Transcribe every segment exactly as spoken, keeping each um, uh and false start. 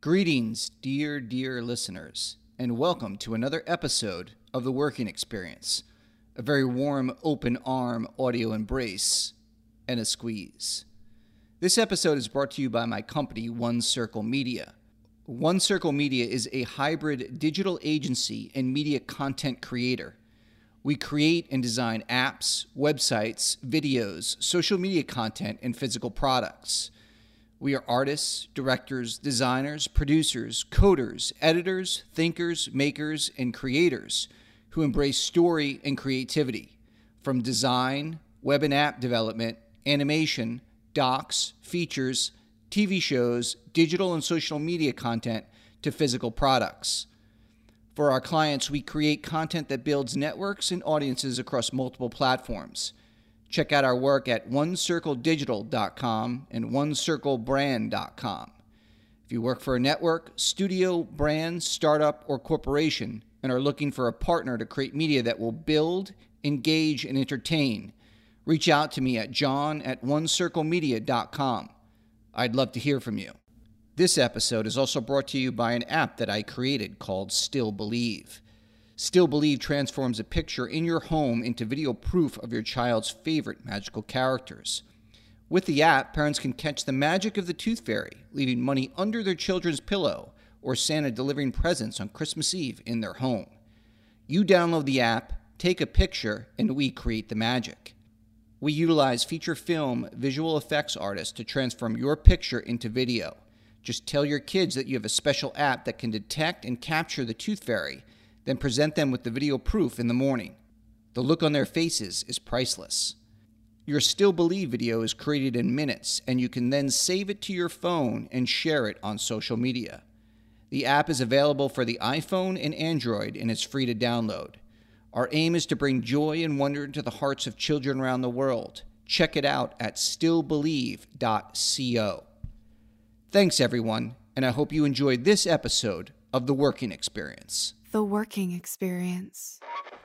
Greetings, dear, dear listeners, and welcome to another episode of The Working Experience, a very warm, open arm audio embrace and a squeeze. This episode is brought to you by my company, One Circle Media. One Circle Media is a hybrid digital agency and media content creator. We create and design apps, websites, videos, social media content, and physical products. We are artists, directors, designers, producers, coders, editors, thinkers, makers, and creators who embrace story and creativity, from design, web and app development, animation, docs, features, T V shows, digital and social media content, to physical products. For our clients, we create content that builds networks and audiences across multiple platforms. Check out our work at one circle digital dot com and one circle brand dot com. If you work for a network, studio, brand, startup, or corporation and are looking for a partner to create media that will build, engage, and entertain, reach out to me at john at one circle media dot com. I'd love to hear from you. This episode is also brought to you by an app that I created called Still Believe. Still Believe transforms a picture in your home into video proof of your child's favorite magical characters. With the app, parents can catch the magic of the Tooth Fairy, leaving money under their children's pillow, or Santa delivering presents on Christmas Eve in their home. You download the app, take a picture, and we create the magic. We utilize feature film visual effects artists to transform your picture into video. Just tell your kids that you have a special app that can detect and capture the Tooth Fairy, then present them with the video proof in the morning. The look on their faces is priceless. Your Still Believe video is created in minutes, and you can then save it to your phone and share it on social media. The app is available for the iPhone and Android, and it's free to download. Our aim is to bring joy and wonder into the hearts of children around the world. Check it out at still believe dot co. Thanks, everyone, and I hope you enjoyed this episode of The Working Experience. The Working Experience.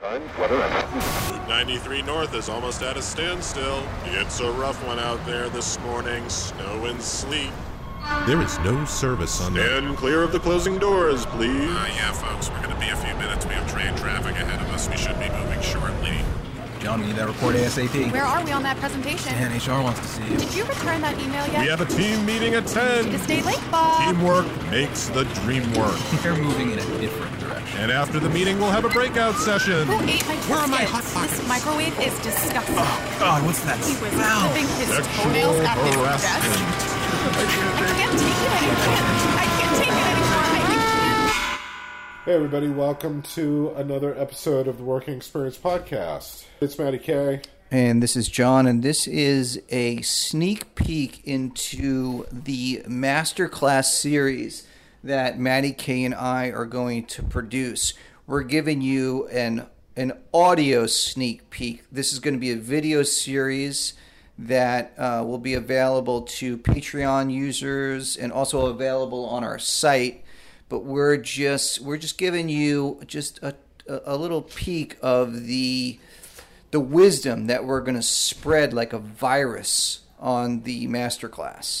Route ninety-three North is almost at a standstill. It's a rough one out there this morning. Snow and sleet. There is no service on the... Stand clear of the closing doors, please. Uh, yeah, folks, we're going to be a few minutes. We have train traffic ahead of us. We should be moving shortly. John, we need that report ASAP. Where are we on that presentation? And H R wants to see you. Did you return that email yet? We have a team meeting at ten. To stay late, Bob. Teamwork makes the dream work. They're moving in a different direction. And after the meeting, we'll have a breakout session. Who ate my biscuits? Where are my hot pockets? This microwave is disgusting. Oh, God, what's that He was smell? clipping his Sexual toenails at his harassment. desk. I can't take it anymore. I can't take it anymore. I can't. Hey everybody, welcome to another episode of the Working Experience Podcast. It's Matty K. And this is John, and this is a sneak peek into the masterclass series that Matty K and I are going to produce. We're giving you an an audio sneak peek. This is going to be a video series that uh, will be available to Patreon users and also available on our site. But we're just we're just giving you just a a little peek of the the wisdom that we're going to spread like a virus on the masterclass.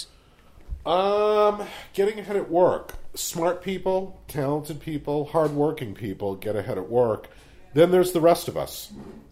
Um, getting ahead at work. Smart people, talented people, hardworking people get ahead at work. Then there's the rest of us.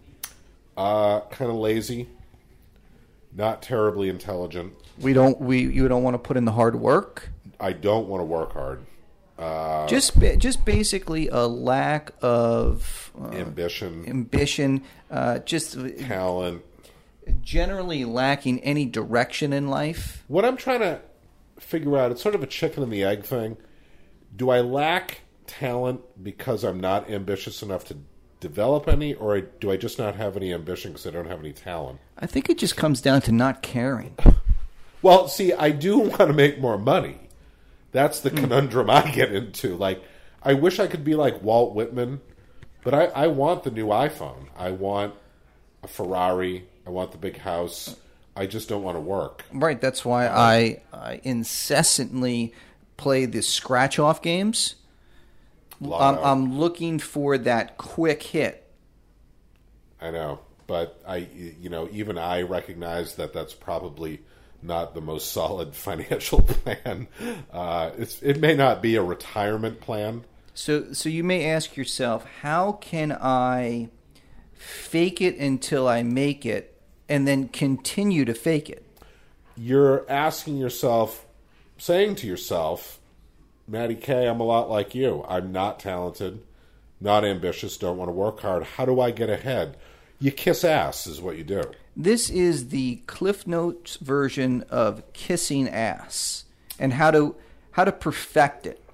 Uh, kind of lazy, not terribly intelligent. We don't we you don't want to put in the hard work. I don't want to work hard. Uh, just just basically a lack of uh, ambition, ambition, uh, just talent, generally lacking any direction in life. What I'm trying to figure out, it's sort of a chicken and the egg thing. Do I lack talent because I'm not ambitious enough to develop any, or do I just not have any ambition because I don't have any talent? I think it just comes down to not caring. Well, see, I do want to make more money. That's the conundrum I get into. Like, I wish I could be like Walt Whitman, but I, I want the new iPhone. I want a Ferrari. I want the big house. I just don't want to work. Right. That's why I, I incessantly play the scratch-off games. I'm, I'm looking for that quick hit. I know, but I, you know, even I recognize that that's probably not the most solid financial plan. Uh, it's, it may not be a retirement plan. So, so you may ask yourself, how can I fake it until I make it, and then continue to fake it? You're asking yourself, saying to yourself, Matty K, I'm a lot like you. I'm not talented, not ambitious, don't want to work hard. How do I get ahead? You kiss ass is what you do. This is the Cliff Notes version of kissing ass, and how to how to perfect it.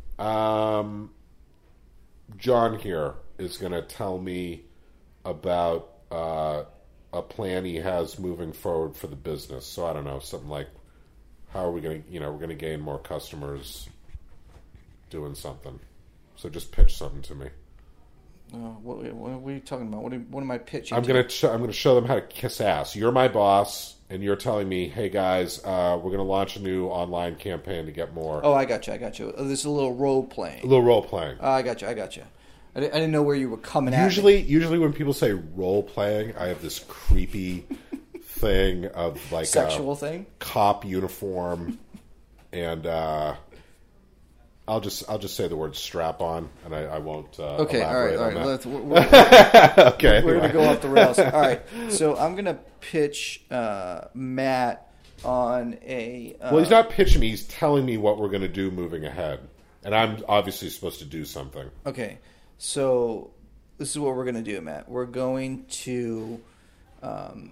Um, John here is going to tell me about uh, a plan he has moving forward for the business. So I don't know, something like, how are we going to, you know, we're going to gain more customers doing something. So just pitch something to me. Uh, what, what are we talking about? What, are, what am I pitching? I'm to? gonna sh- I'm gonna show them how to kiss ass. You're my boss, and you're telling me, hey guys, uh, we're gonna launch a new online campaign to get more. Oh, I got you. I got you. Oh, this is a little role playing. A little role playing. Oh, I got you. I got you. I didn't, I didn't know where you were coming at. Usually, usually when people say role playing, I have this creepy thing of like sexual a thing, cop uniform, and uh, I'll just I'll just say the word strap on, and I, I won't. Uh, okay, all right, elaborate all on right. that. Let's, we're, we're, okay, we're anyway. gonna go off the rails. All right, so I'm gonna pitch uh, Matt on a. Uh, Well, he's not pitching me. He's telling me what we're going to do moving ahead, and I'm obviously supposed to do something. Okay, so this is what we're gonna do, Matt. We're going to um,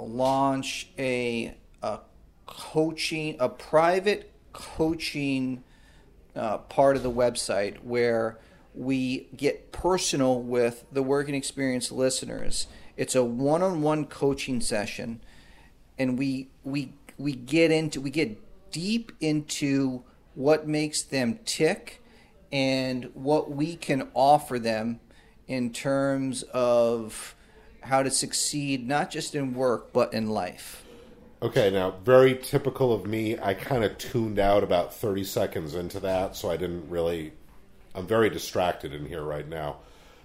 launch a a coaching, a private coaching. Uh, part of the website where we get personal with the Working Experience listeners. It's a one-on-one coaching session, and we we we get into we get deep into what makes them tick and what we can offer them in terms of how to succeed not just in work but in life. Okay, now, very typical of me, I kind of tuned out about thirty seconds into that, so I didn't really... I'm very distracted in here right now.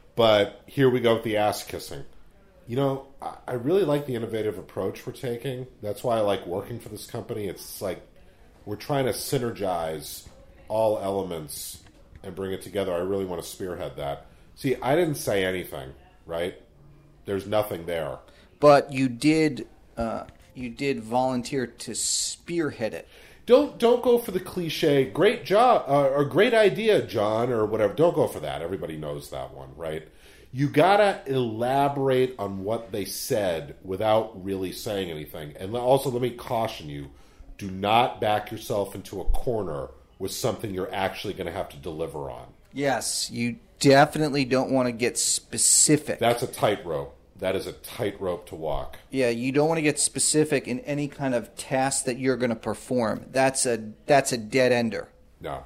But here we go with the ass kissing. You know, I, I really like the innovative approach we're taking. That's why I like working for this company. It's like we're trying to synergize all elements and bring it together. I really want to spearhead that. See, I didn't say anything, right? There's nothing there. But you did... Uh... You did volunteer to spearhead it. Don't don't go for the cliche. Great job uh, or great idea, John, or whatever. Don't go for that. Everybody knows that one, right? You gotta elaborate on what they said without really saying anything. And also, let me caution you: do not back yourself into a corner with something you're actually going to have to deliver on. Yes, you definitely don't want to get specific. That's a tightrope. That is a tightrope to walk. Yeah, you don't want to get specific in any kind of task that you're going to perform. That's a that's a dead ender. No.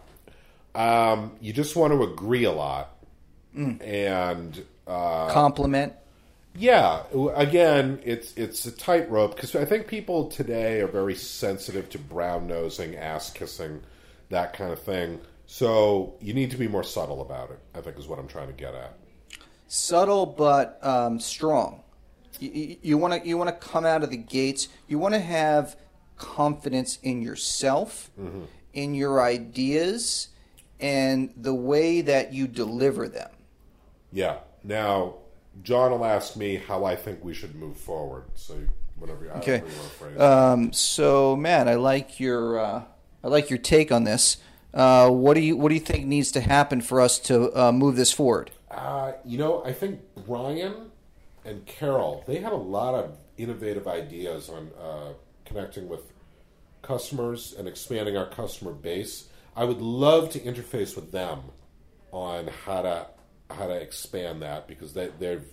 Um, you just want to agree a lot. Mm. And... Uh, compliment. Yeah. Again, it's it's a tightrope because I think people today are very sensitive to brown-nosing, ass-kissing, that kind of thing. So you need to be more subtle about it, I think is what I'm trying to get at. Subtle but um, strong. You want to you want to come out of the gates. You want to have confidence in yourself, mm-hmm. in your ideas, and the way that you deliver them. Yeah. Now, John will ask me how I think we should move forward. So whatever you, okay. you want to phrase. Um, so, Matt, I like your uh, I like your take on this. Uh, what do you what do you think needs to happen for us to uh, move this forward? Uh, you know, I think Brian and Carol, they had a lot of innovative ideas on uh, connecting with customers and expanding our customer base. I would love to interface with them on how to how to expand that because they, they're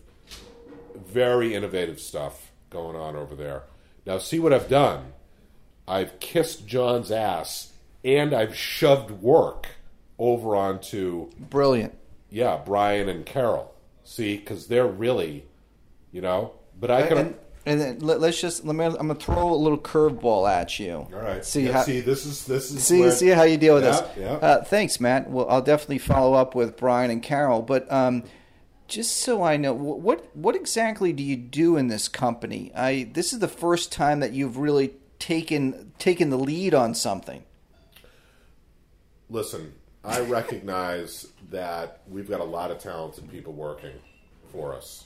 very innovative stuff going on over there. Now, see what I've done. I've kissed John's ass and I've shoved work over onto... Brilliant. Yeah, Brian and Carol. See, because they're really, you know. But I can. And, and then let, let's just. Let me. I'm gonna throw a little curveball at you. All right. See yeah, how. See, this is this is. See, where, see how you deal with yeah, this. Yeah. Uh, thanks, Matt. Well, I'll definitely follow up with Brian and Carol. But um, just so I know, what what exactly do you do in this company? I. This is the first time that you've really taking taking the lead on something. Listen, I recognize that we've got a lot of talented people working for us.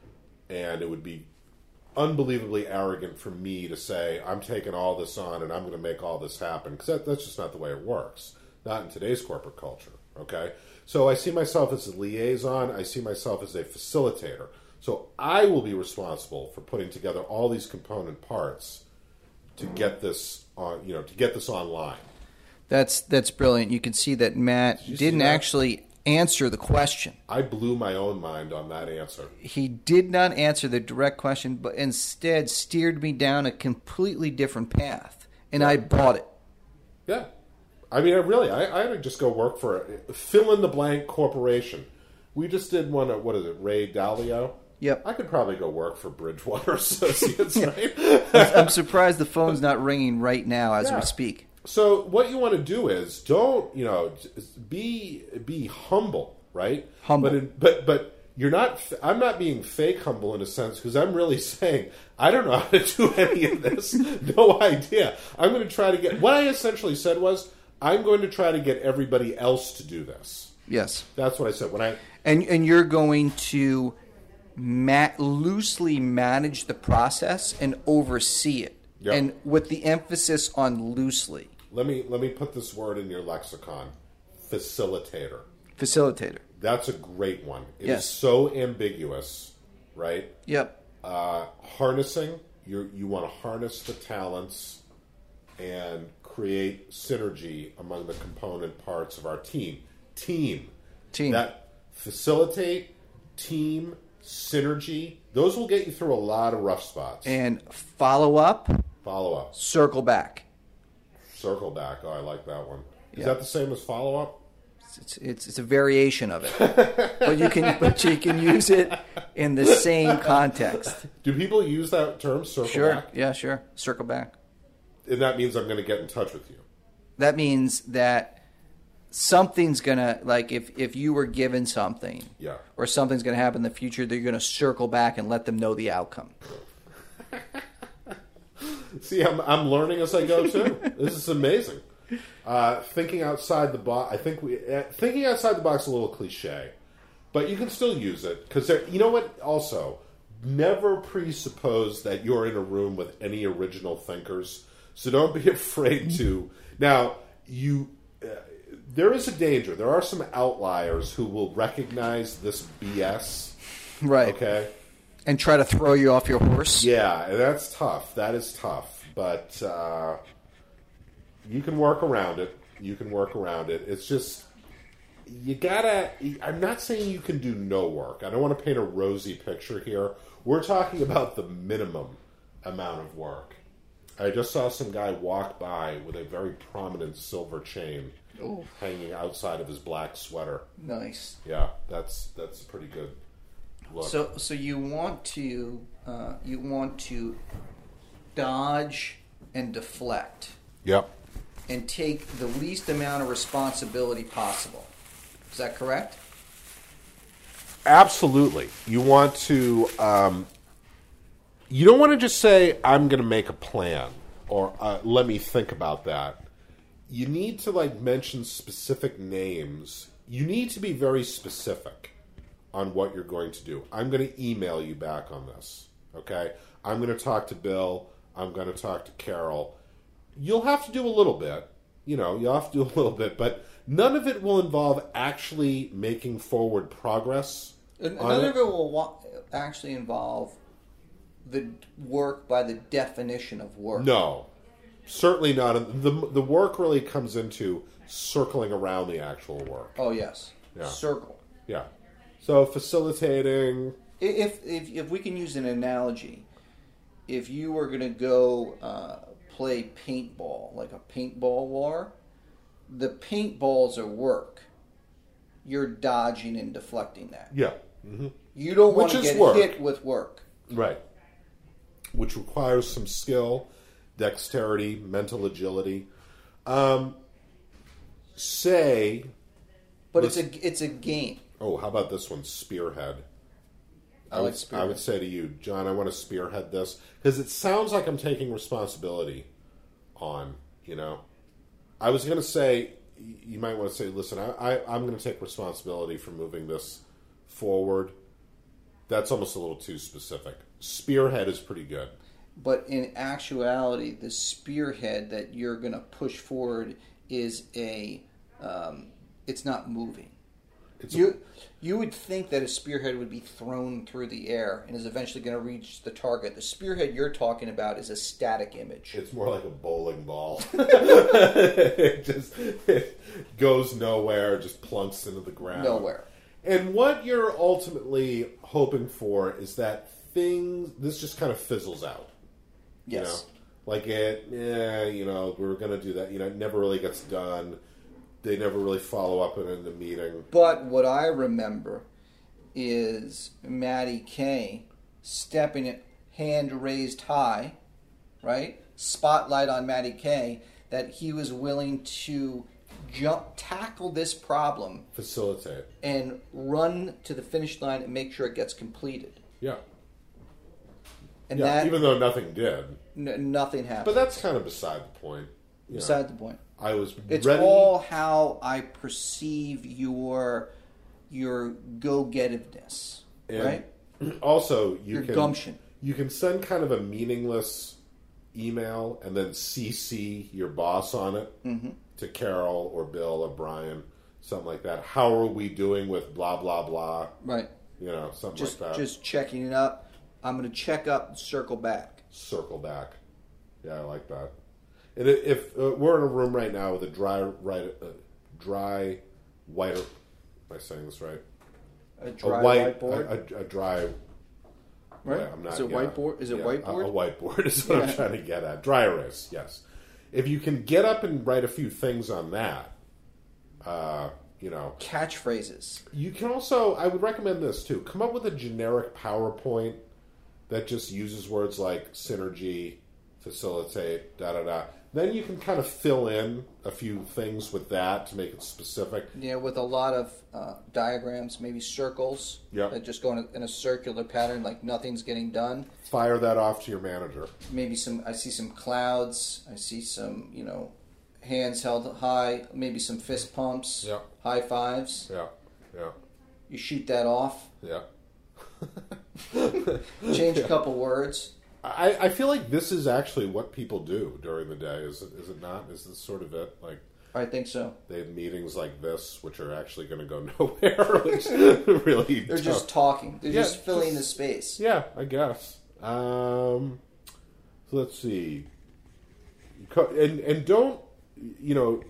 And it would be unbelievably arrogant for me to say, I'm taking all this on and I'm going to make all this happen. Because that, that's just not the way it works. Not in today's corporate culture, okay? So I see myself as a liaison. I see myself as a facilitator. So I will be responsible for putting together all these component parts to get this on, you know, to get this online. That's that's brilliant. You can see that Matt Did you didn't see that? actually answer the question. I blew my own mind on that answer. He did not answer the direct question, but instead steered me down a completely different path, and I bought it. Yeah. I mean, I really, I, I had to just go work for a fill-in-the-blank corporation. We just did one at, what is it, Ray Dalio? Yep. I could probably go work for Bridgewater Associates, right? I'm surprised the phone's not ringing right now as Yeah. we speak. So what you want to do is don't, you know, be be humble, right? Humble. But in, but but you're not. I'm not being fake humble in a sense because I'm really saying I don't know how to do any of this. No idea. I'm going to try to get. What I essentially said was I'm going to try to get everybody else to do this. Yes. That's what I said when I. And and you're going to ma- loosely manage the process and oversee it. Yep. And with the emphasis on loosely. Let me let me put this word in your lexicon. Facilitator. Facilitator. That's a great one. It Yes. is so ambiguous, right? Yep. Uh, harnessing, you you want to harness the talents and create synergy among the component parts of our team. Team. Team. That facilitate, team, synergy, those will get you through a lot of rough spots. And follow up, Follow up. circle back. Circle back. Oh, I like that one. Is Yeah. that the same as follow up? It's, it's it's a variation of it, but you can but you can use it in the same context. Do people use that term, circle Sure, back? yeah, sure. Circle back. And that means I'm going to get in touch with you. That means that something's gonna like if if you were given something, Yeah. or something's gonna happen in the future, they're gonna circle back and let them know the outcome. See, I'm, I'm learning as I go too. This is amazing. Uh, thinking outside the box. I think we uh, thinking outside the box is a little cliche, but you can still use it because you know what. Also, never presuppose that you're in a room with any original thinkers. So don't be afraid to. Now, you uh, there is a danger. There are some outliers who will recognize this B S. Right. Okay. And try to throw you off your horse. Yeah, and that's tough. That is tough. But uh, you can work around it. You can work around it. It's just, you gotta, I'm not saying you can do no work. I don't want to paint a rosy picture here. We're talking about the minimum amount of work. I just saw some guy walk by with a very prominent silver chain Ooh. hanging outside of his black sweater. Nice. Yeah, that's that's pretty good. Look. So so you want to uh, you want to dodge and deflect Yep. and take the least amount of responsibility possible. Is that correct? Absolutely. You want to, um, you don't want to just say, I'm going to make a plan or uh, let me think about that. You need to like mention specific names. You need to be very specific on what you're going to do. I'm going to email you back on this. Okay. I'm going to talk to Bill. I'm going to talk to Carol. You'll have to do a little bit. You know, you'll have to do a little bit, but none of it will involve actually making forward progress. None on of it will wa- actually involve the work by the definition of work. No, certainly not. The the work really comes into circling around the actual work. Oh yes. Yeah. Circle. Yeah. So facilitating. If if if we can use an analogy, if you were going to go uh, play paintball, like a paintball war, the paintballs are work. You're dodging and deflecting that. Yeah. Mm-hmm. You don't want Which to is get work. hit with work. Right. Which requires some skill, dexterity, mental agility. Um, say. But it's a it's a game. Oh, how about this one? Spearhead. I, I like would, spearhead. I would say to you, John, I want to spearhead this because it sounds like I'm taking responsibility on, you know. I was going to say, you might want to say, listen, I, I, I'm going to take responsibility for moving this forward. That's almost a little too specific. Spearhead is pretty good. But in actuality, the spearhead that you're going to push forward is a, um, it's not moving. It's You you would think that a spearhead would be thrown through the air and is eventually going to reach the target. The spearhead you're talking about is a static image. It's more like a bowling ball. It just it goes nowhere, just plunks into the ground. Nowhere. And what you're ultimately hoping for is that things, this just kind of fizzles out. You Yes. know? Like it, yeah, you know, we were going to do that. You know, it never really gets done. They never really follow up in the meeting. But what I remember is Matty K stepping it, hand raised high, right? Spotlight on Matty K, that he was willing to jump, tackle this problem Facilitate. and run to the finish line and make sure it gets completed. Yeah. And Yeah, that, even though nothing did. n- nothing happened. But that's kind of beside the point. you know. Beside the point. I was It's ready. all how I perceive your your go-getiveness, And right? Also, you Your can gumption. you can send kind of a meaningless email and then C C your boss on it Mm-hmm. to Carol or Bill or Brian, something like that. How are we doing with blah blah blah? Right. You know, something Just like that. just checking it up. I'm going to check up and circle back. Circle back. Yeah, I like that. And i- if uh, we're in a room right now with a dry, right, uh, dry, white. Am I saying this right? A dry a white, whiteboard. A, a, a dry. Right? Yeah, I'm not, Is it yeah, whiteboard? Is it yeah, whiteboard? A, a whiteboard is what Yeah. I'm trying to get at. Dry erase, yes. If you can get up and write a few things on that, uh, you know, Catchphrases. you can also. I would recommend this too. Come up with a generic PowerPoint that just uses words like synergy, facilitate, da da da. Then you can kind of fill in a few things with that to make it specific. Yeah, with a lot of uh, diagrams, maybe circles Yep. that just go in a, in a circular pattern, like nothing's getting done. Fire that off to your manager. Maybe some. I see some clouds. I see some. You know, hands held high. Maybe some fist pumps. Yep. High fives. Yeah, yeah, You shoot that off. yeah. Change a couple words. I, I feel like this is actually what people do during the day. Is it? Is it not? Is this sort of it? Like I think so. they have meetings like this, which are actually going to go nowhere. Which really, They're don't. just talking. They're Yeah, just filling just- the space. Yeah, I guess. Um, so let's see. Co- And and don't you know?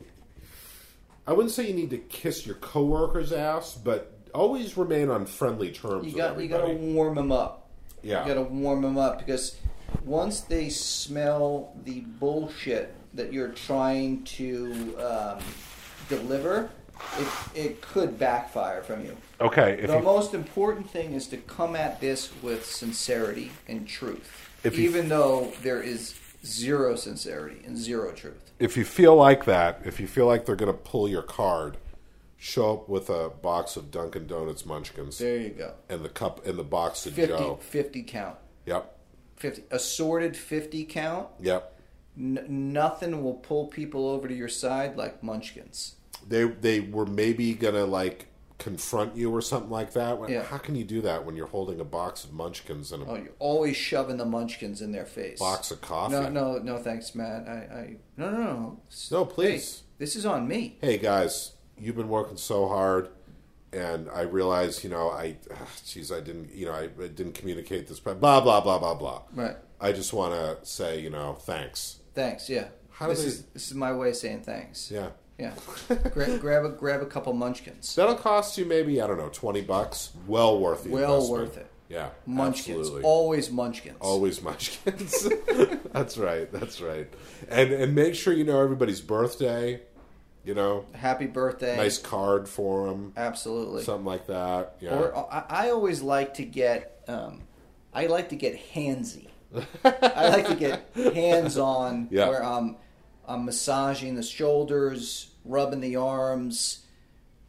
I wouldn't say you need to kiss your coworker's ass, but always remain on friendly terms You with got. You got to everybody. warm them up. Yeah. You got to warm them up because once they smell the bullshit that you're trying to um, deliver, it it could backfire from you. Okay. If The you, most important thing is to come at this with sincerity and truth, If you- even though there is zero sincerity and zero truth. if you feel like that, if you feel like they're going to pull your card, show up with a box of Dunkin' Donuts Munchkins There you go. and the cup and the box of fifty, Joe. fifty count. Yep. fifty assorted fifty count. Yep. N- nothing will pull people over to your side like Munchkins. They they were maybe gonna like confront you or something like that. Yeah. How can you do that when you're holding a box of Munchkins and a Oh, you're always shoving the Munchkins in their face. box of coffee? No, no, no, thanks, Matt. I, I, no, no, no. No, please. Hey, this is on me. Hey guys, you've been working so hard, and I realize, you know, I, geez, I didn't, you know, I, I didn't communicate this, blah blah blah blah blah blah. Right. I just want to say, you know, thanks. Thanks. Yeah. How do this they- is this is my way of saying thanks. Yeah. Yeah. Gra- grab a grab a couple Munchkins. That'll cost you maybe, I don't know, twenty bucks. Well worth the Well investment. worth it. Yeah, Munchkins. absolutely. Always Munchkins. Always Munchkins. That's right. That's right. And and make sure you know everybody's birthday. You know, Happy birthday. nice card for them, Absolutely. something like that. Yeah. Or I, I always like to get. Um, I like to get handsy. I like to get hands on, Yeah. where I'm, I'm massaging the shoulders, rubbing the arms,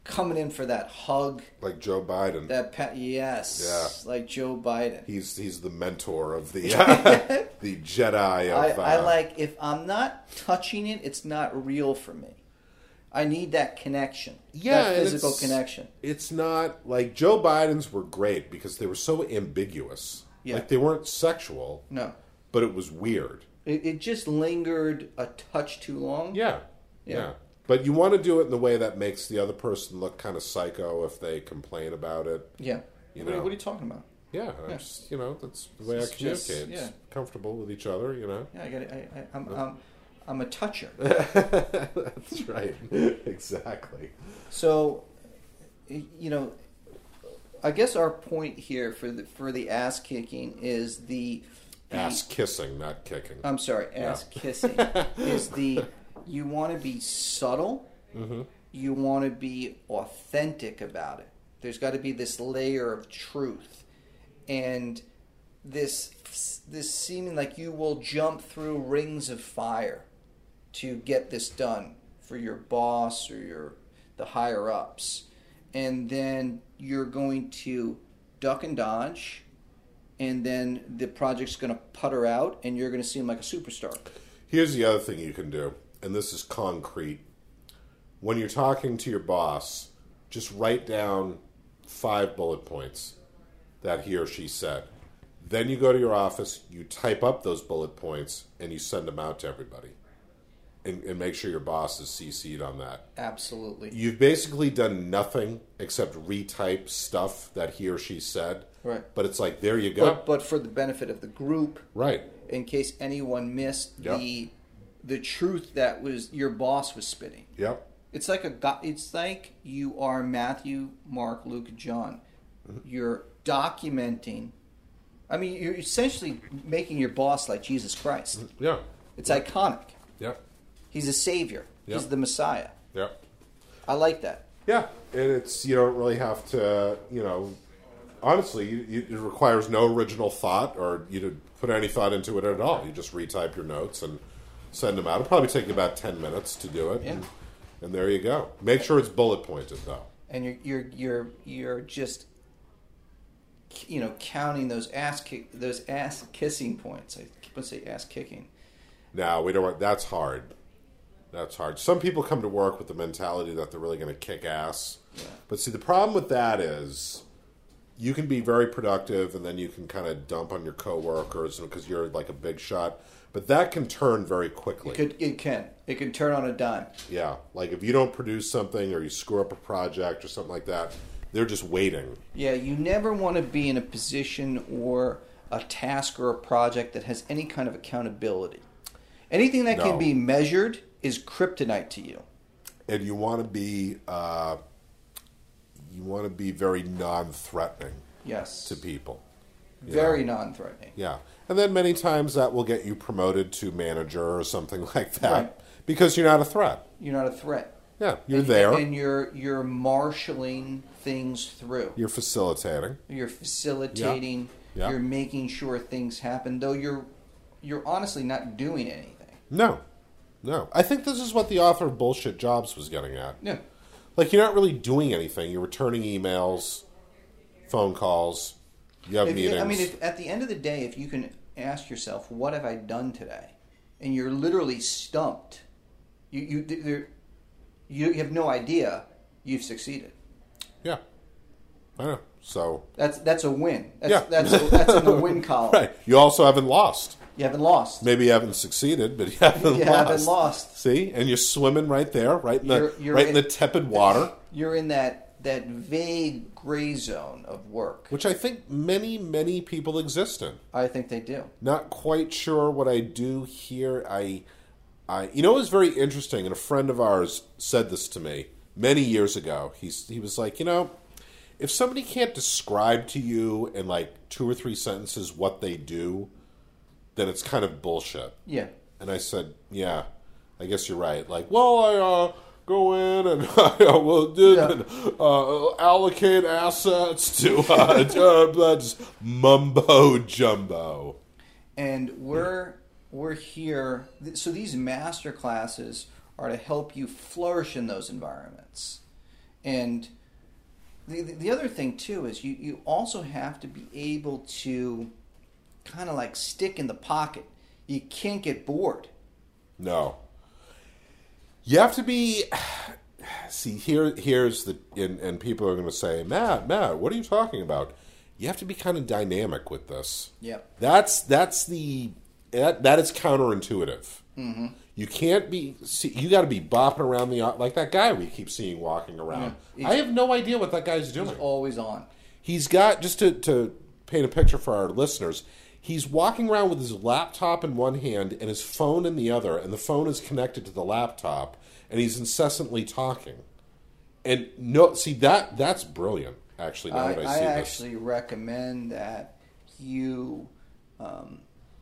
coming in for that hug. Like Joe Biden. That pa- yes, Yeah. like Joe Biden. He's he's the mentor of the uh, the Jedi of. I, I uh, like if I'm not touching it, it's not real for me. I need that connection. Yeah, that and physical it's- connection. It's not like Joe Biden's were great because they were so ambiguous. Yeah. Like they weren't sexual, No, but it was weird. it, it just lingered a touch too long. Yeah. Yeah. yeah. But you want to do it in the way that makes the other person look kind of psycho if they complain about it. Yeah. You what, are, know. what are you talking about? Yeah, Yeah. I'm just, you know, that's the way It's I just- communicate. yeah. It's comfortable with each other, you know. Yeah, I got it. I, I, I'm, I'm, I'm a toucher. That's right. Exactly. So, you know, I guess our point here for the for the ass kicking is the, the Ass kissing, not kicking. I'm sorry, ass Yeah. kissing is the you want to be subtle. Mm-hmm. You want to be authentic about it. There's got to be this layer of truth, and this this seeming like you will jump through rings of fire to get this done for your boss or your the higher ups, and then you're going to duck and dodge, and then the project's going to putter out, and you're going to seem like a superstar. Here's the other thing you can do, and this is concrete. When you're talking to your boss, just write down five bullet points that he or she said. Then you go to your office, you type up those bullet points, and you send them out to everybody. And, and make sure your boss is C C'd on that. Absolutely. You've basically done nothing except retype stuff that he or she said. Right. But it's like, there you go. But, but for the benefit of the group, Right. in case anyone missed Yep. the the truth that was your boss was spitting. Yep. It's like a go- it's like you are Matthew, Mark, Luke, and John. You're documenting. I mean, you're essentially making your boss like Jesus Christ. Yeah. It's iconic. Yep. He's a savior. Yep. He's the Messiah. Yep. I like that. Yeah, and it's you don't really have to, you know, honestly, you, you, it requires no original thought or you to put any thought into it at all. You just retype your notes and send them out. It'll probably take you about ten minutes to do it, Yeah. and, and there you go. Make sure it's bullet pointed though. And you're you're you're you're just you know counting those ass kick those ass kissing points. I keep on saying ass kicking. Now we don't want that's hard. That's hard. Some people come to work with the mentality that they're really going to kick ass. Yeah. But see, the problem with that is you can be very productive and then you can kind of dump on your coworkers because you're like a big shot. But that can turn very quickly. It could it can it can turn on a dime. Yeah. Like if you don't produce something or you screw up a project or something like that, they're just waiting. Yeah, you never want to be in a position or a task or a project that has any kind of accountability. Anything that No. can be measured is kryptonite to you. And you want to be uh, you want to be very non-threatening Yes. to people. you Very know? non-threatening. Yeah. And then many times that will get you promoted to manager or something like that Right. because you're not a threat. You're not a threat. Yeah, you're and, there. And you're you're marshaling things through. You're facilitating. You're facilitating. Yeah. You're making sure things happen, though you're you're honestly not doing anything. No. No. I think this is what the author of Bullshit Jobs was getting at. Yeah. Like, you're not really doing anything. You're returning emails, phone calls, you have If you- meetings. I mean, if, at the end of the day, if you can ask yourself, "What have I done today?" and you're literally stumped, you you there, you have no idea, you've succeeded. Yeah. I know. So, That's that's a win. That's, Yeah. that's that's in the win column. right. You also haven't lost. You haven't lost. Maybe you haven't succeeded, but you haven't You lost. haven't lost. See? And you're swimming right there, right in the You're- you're right in, in- the tepid water, You're in that that vague gray zone of work. which I think many, many people exist in. I think they do. Not quite sure what I do here. I, I, you know, it was very interesting, and a friend of ours said this to me many years ago. He's he was like, you know, if somebody can't describe to you in like two or three sentences what they do, then it's kind of bullshit. Yeah. And I said, yeah, I guess you're right. Like, well, I uh, go in and I will do Yeah. uh, allocate assets to uh, uh, just mumbo jumbo. And we're we're here. So these master classes are to help you flourish in those environments. And the the other thing too is you, you also have to be able to kind of like stick in the pocket. You can't get bored. No. You have to be. See, here, here's the, and, and people are going to say, Matt, Matt, what are you talking about? You have to be kind of dynamic with this. Yep. That's that's the that that is counterintuitive. Mm-hmm. You can't be. See, you got to be bopping around the like that guy we keep seeing walking around. Yeah. I have no idea what that guy's doing. He's always on. He's got, just to, to paint a picture for our listeners, he's walking around with his laptop in one hand and his phone in the other, and the phone is connected to the laptop, and he's incessantly talking. And no, see that that's brilliant. Actually, now I, that I I see actually this, recommend that you um,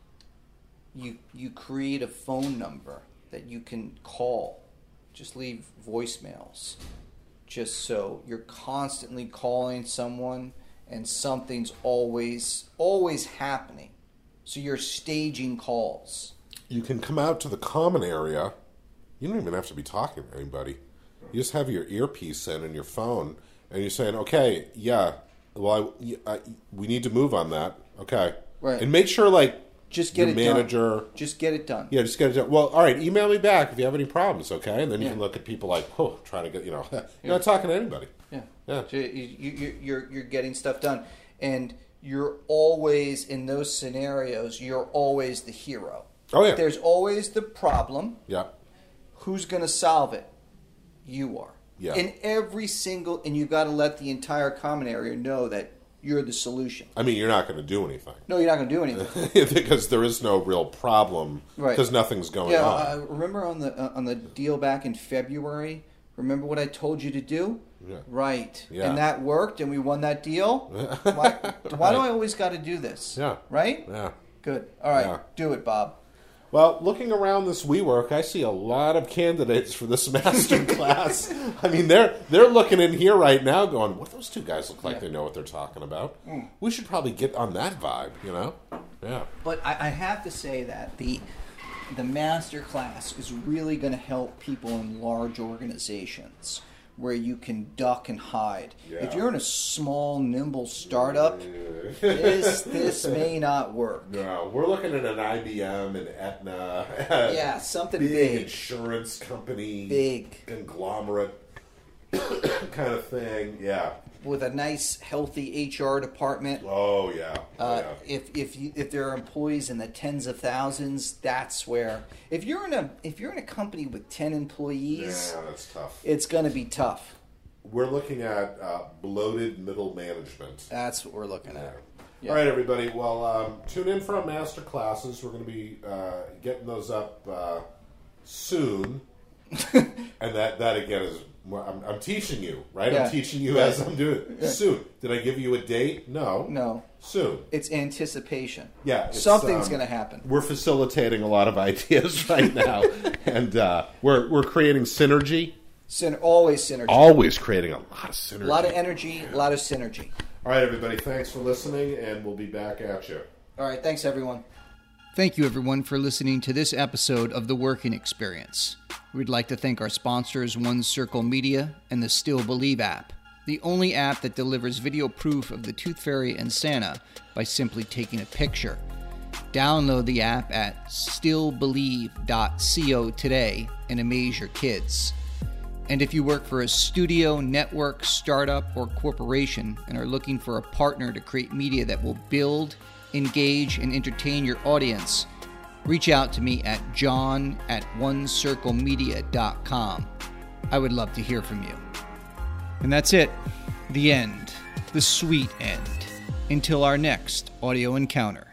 you you create a phone number that you can call. Just leave voicemails. Just so you're constantly calling someone and something's always always happening. So you're staging calls. you can come out to the common area. You don't even have to be talking to anybody. You just have your earpiece in and your phone, and you're saying, "Okay, yeah, well, I, I, we need to move on that." Okay, Right. and make sure like Just get your it manager. done. Just get it done. Yeah, just get it done. Well, all right, email me back if you have any problems, okay? And then you Yeah. can look at people like, oh, trying to get, you know, you're not talking to anybody. Yeah. Yeah. So you, you, you're you're getting stuff done, and you're always in those scenarios. You're always the hero. Oh, yeah. There's always the problem. Yeah. Who's going to solve it? You are. Yeah. In every single, and you got to let the entire common area know that you're the solution. I mean, you're not going to do anything. No, you're not going to do anything. because there is no real problem. Right. Because nothing's going Yeah, on. uh, remember on the uh, on the deal back in February? Remember what I told you to do? Yeah. Right. Yeah. And that worked, and we won that deal. Why, why do I always got to do this? Yeah. Right? Yeah. Good. All right. Yeah. Do it, Bob. Well, looking around this WeWork, I see a lot of candidates for this master class. I mean, they're they're looking in here right now going, what those two guys look like Yeah. they know what they're talking about. We should probably get on that vibe, you know? Yeah. But I, I have to say that the the master class is really going to help people in large organizations where you can duck and hide. Yeah. If you're in a small, nimble startup, this this may not work. No, we're looking at an I B M and Aetna. Yeah, something big. big. insurance company. Big. Conglomerate kind of thing. Yeah. With a nice, healthy H R department. Oh, yeah. Uh, yeah. If if you, if there are employees in the tens of thousands, that's where. If you're in a if you're in a company with ten employees, Yeah, that's tough. it's going to be tough. We're looking at uh, bloated middle management. That's what we're looking at. Yeah. All right, everybody. Well, um, tune in for our master classes. We're going to be uh, getting those up uh, soon. And that, that again, is well, I'm, I'm teaching you, right? Yeah. I'm teaching you Right. as I'm doing it. Soon. Did I give you a date? No. No, Soon. it's anticipation. Yeah. it's, Something's um, going to happen. We're facilitating a lot of ideas right now. and uh, we're, we're creating synergy. Syn- always synergy. Always creating a lot of synergy. A lot of energy, a lot of synergy. All right, everybody. Thanks for listening, and we'll be back at you. All right, thanks everyone. Thank you, everyone, for listening to this episode of The Working Experience. We'd like to thank our sponsors, One Circle Media and the Still Believe app, the only app that delivers video proof of the Tooth Fairy and Santa by simply taking a picture. Download the app at still believe dot co today and amaze your kids. And if you work for a studio, network, startup, or corporation and are looking for a partner to create media that will build, engage, and entertain your audience, reach out to me at john at one circle media dot com. I would love to hear from you. And that's it. The end. The sweet end. Until our next audio encounter.